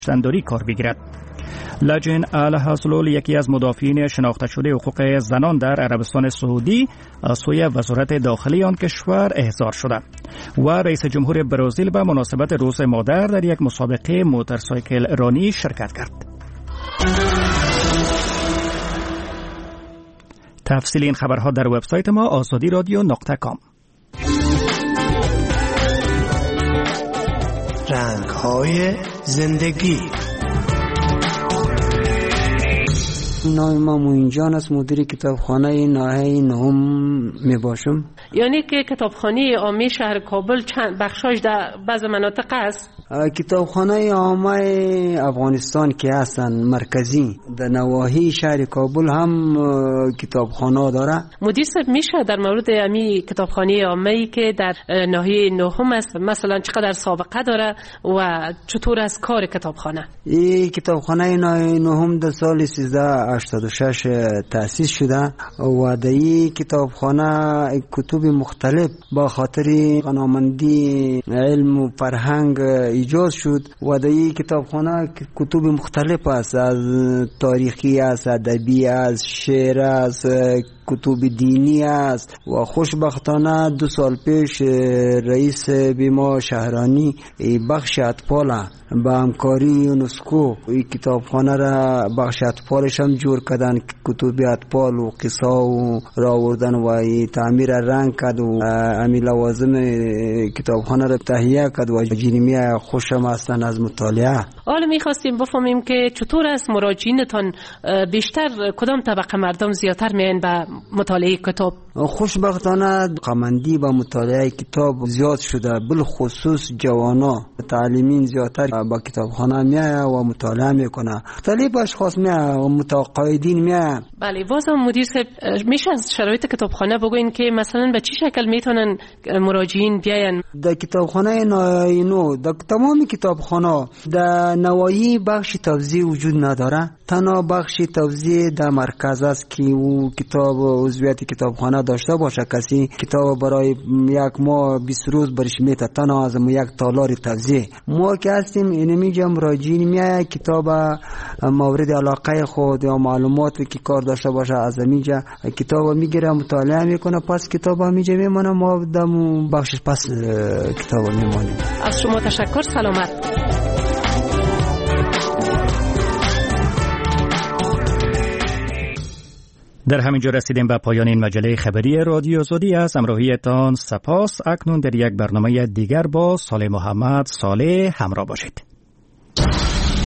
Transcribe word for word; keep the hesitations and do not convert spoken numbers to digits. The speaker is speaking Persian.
زنداری کار بگیرد. لجن الحصلول، یکی از مدافعین شناخته شده حقوق زنان در عربستان سعودی، از سوی وزارت داخلی آن کشور احضار شده و رئیس جمهور برزیل به مناسبت روز مادر در یک مسابقه موتورسایکل رانی شرکت کرد. تفصیل این خبرها در وبسایت ما آزادی رادیو نقطه کام. رنگ‌های زندگی. نام ما موین جان است، مدیر کتابخانه ناحیه نهم می باشم. یعنی که کتابخانه عامه شهر کابل چند بخشایش در بعض مناطق است؟ کتابخانه عامه افغانستان که هستن مرکزی در نواحی شهر کابل هم کتابخانه داره. مدیر صاحب میشه در مورد امی کتابخانه عامه که در ناحیه نهم است مثلا چقدر سابقه داره و چطور است کار کتابخانه؟ این کتابخانه ناحیه نهم در سال سیزده هشتاد و شش تأسیس شده و در این کتابخانه کتب مختلف با خاطر غنامندی علم و فرهنگ ایجاد شد و در این کتابخانه کتب مختلف است، از تاریخی است، ادبی است، شعر است، کتب دینی است و خوشبختانه دو سال پیش رئیس بیما شهرانی بخش اطفال با همکاری یونسکو این کتابخانه را بخش اطفالش هم جور کردن، کتب اطفال و قصه و را آوردن و تعمیر رنگ کرد و امی لوازم کتابخانه را تهیه کرد و جنیمی خوشم هستن از مطالعه. حالا میخواستیم بفهمیم که چطور است مراجعینتان بیشتر کدام طبقه مردم زیادتر میان به مطالعه کتاب؟ خوشبختانه قمندی با مطالعه کتاب زیاد شده، بالخصوص جوانا تعلیمین زیادتر با کتابخانه میاد و مطالعه میکنه، مختلف اشخاص میاد و متقاعدین میاد. بله، بازم مدیر صاحب میشه از شرایط کتابخانه بگوین که مثلا به چه شکل میتونن مراجعین بیاین؟ در کتابخانه نو در تمام کتابخانه در نواحی بخش توزیع وجود نداره، تنها بخش توزیع در مرکز است که او کتاب عضویت کتابخانه داشته باشه، کسی کتاب برای یک ماه بیست روز برش میته، تنها از یک تالار توزیع. ما که هستیم اینمیجا مراجعین میاد کتاب مورد علاقه خود یا معلوماتی که کار داشته باشه از اینجا کتاب میگیره مطالعه میکنه، پس کتاب همینجا میمونه، ما دم بخشش پس کتاب میمونیم. از شما تشکر، سلامت. در همینجا رسیدیم به پایان این مجله خبری رادیو آزادی. از همراهیتان سپاس. اکنون در یک برنامه دیگر با صالح محمد صالح همراه باشید.